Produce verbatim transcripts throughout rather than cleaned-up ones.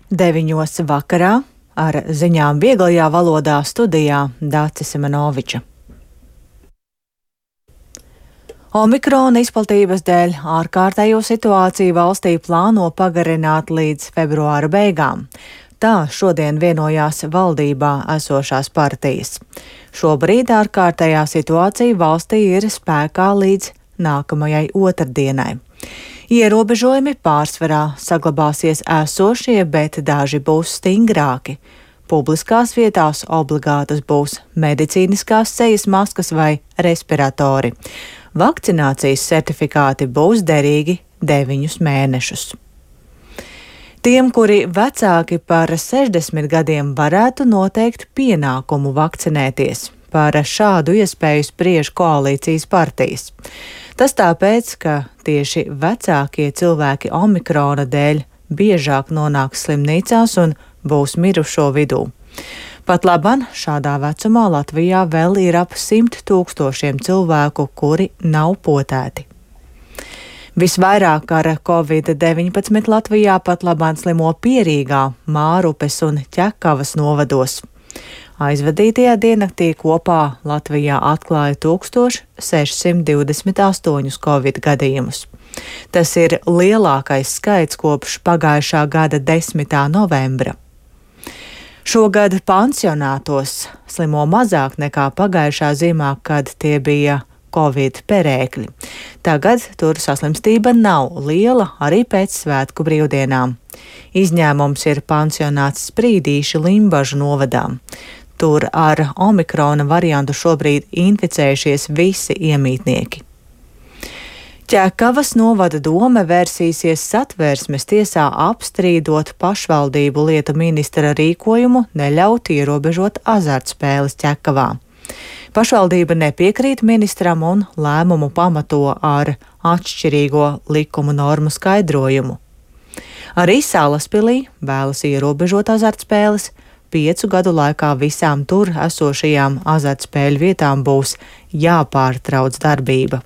Deviņos vakarā ar ziņām vieglajā valodā studijā Dāce Simenoviča. Omikrona izplatības dēļ ārkārtējo situāciju valstī plāno pagarināt līdz februāra beigām. Tā šodien vienojās valdībā esošās partijas. Šobrīd ārkārtējā situācija valstī ir spēkā līdz nākamajai otrdienai. Ierobežojumi pārsvarā saglabāsies esošie, bet daži būs stingrāki. Publiskās vietās obligātas būs medicīniskās sejas maskas vai respiratori. Vakcinācijas certifikāti būs derīgi deviņus mēnešus. Tiem, kuri vecāki par sešdesmit gadiem, varētu noteikt pienākumu vakcinēties. Par šādu iespēju spriež koalīcijas partijas. Tas tāpēc, ka tieši vecākie cilvēki omikrona dēļ biežāk nonāks slimnīcās un būs mirušo vidū. Pat laban šādā vecumā Latvijā vēl ir ap simt tūkstošiem cilvēku, kuri nav potēti. Visvairāk ar covid deviņpadsmit Latvijā pat laban slimo Pierīgā, Mārupes un Ķekavas novados. Aizvadītajā diennaktī kopā Latvijā atklāja tūkstoš sešsimt divdesmit astoņus covid gadījumus. Tas ir lielākais skaits kopš pagājušā gada desmitā novembra. Šogad pansionātos slimo mazāk nekā pagājušā ziemā, kad tie bija covid perēkļi. Tagad tur saslimstība nav liela arī pēc svētku brīvdienām. Izņēmums ir pansionāts Sprīdīši Limbažu novadā. Tur ar omikrona variantu šobrīd inficējušies visi iemītnieki. Ķekavas novada dome vērsīsies Satversmes tiesā apstrīdot pašvaldību lietu ministra rīkojumu neļaut ierobežot azartspēles Ķekavā. Pašvaldība nepiekrīt ministram un lēmumu pamato ar atšķirīgo likumu normu skaidrojumu. Arī Salaspilī vēlas ierobežot azartspēles. Piecu gadu laikā visām tur esošajām azartspēļu vietām būs jāpārtrauc darbība.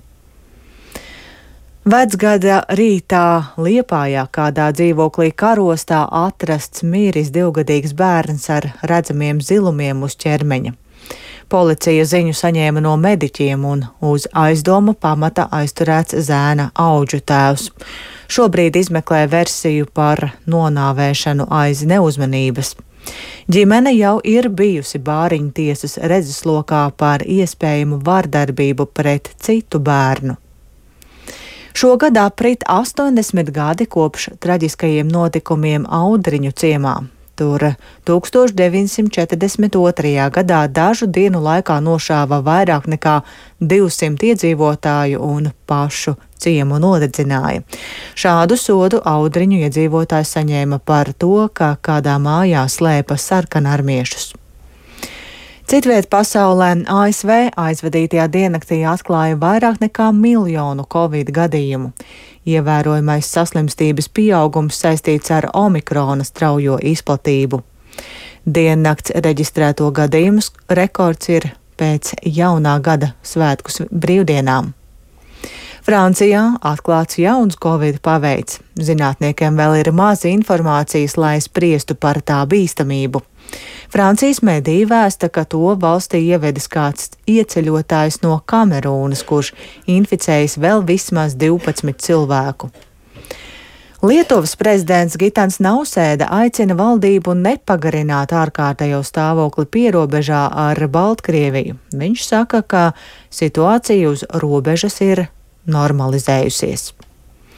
Vecgada rītā Liepājā kādā dzīvoklī Karostā atrasts miris divgadīgs bērns ar redzamiem zilumiem uz ķermeņa. Policija ziņu saņēma no mediķiem un uz aizdomu pamata aizturēts zēna audžu tēvs. Šobrīd izmeklē versiju par nonāvēšanu aiz neuzmanības. Ģimene jau ir bijusi Bāriņu tiesas redzeslokā par iespējamu vardarbību pret citu bērnu. Šogad aprit astoņdesmit gadi kopš traģiskajiem notikumiem Audriņu ciemā. Tur tūkstoš deviņsimt četrdesmit otrajā gadā dažu dienu laikā nošāva vairāk nekā divsimt iedzīvotāju un pašu ciemu nodedzināja. Šādu sodu Audriņu iedzīvotāji saņēma par to, ka kādā mājā slēpa sarkanarmiešus. Citviet pasaulē A S V aizvadītajā diennaktī atklāja vairāk nekā miljonu covid gadījumu. Ievērojamais saslimstības pieaugums saistīts ar omikrona straujo izplatību. Diennakts reģistrēto gadījumus rekords ir pēc jaunā gada svētku brīvdienām. Francijā atklāts jauns covid paveids. Zinātniekiem vēl ir maz informācijas, lai spriestu par tā bīstamību. Francijas mediji vēsta, ka to valstī ievedis kāds ieceļotājs no Kamerūnas, kurš inficējis vēl vismaz divpadsmit cilvēku. Lietuvas prezidents Gitans Nausēda aicina valdību nepagarināt ārkārtējo stāvokli pierobežā ar Baltkrieviju. Viņš saka, ka situācija uz robežas ir normalizējusies.